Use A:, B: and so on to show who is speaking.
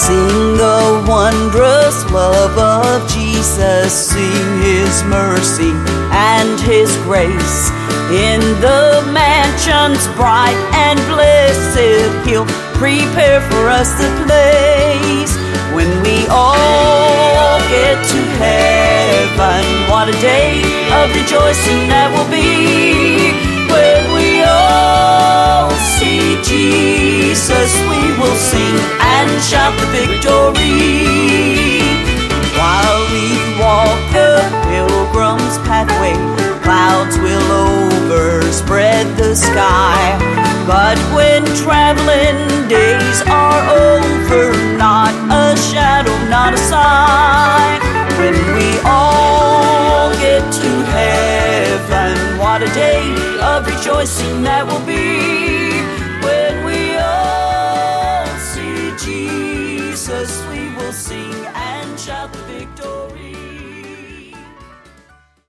A: Sing the wondrous love of Jesus, sing His mercy and His grace. In the mansions bright and blessed, He'll prepare for us the place. When we all get to heaven, what a day of rejoicing that will be. When we all see Jesus, we will sing and shout the victory. While we walk the pilgrim's pathway, clouds will overspread the sky. But when traveling days are over, not a shadow, not a sign. When we all get to heaven, what a day of rejoicing that will be. When we all see Jesus, we will sing and shout the victory.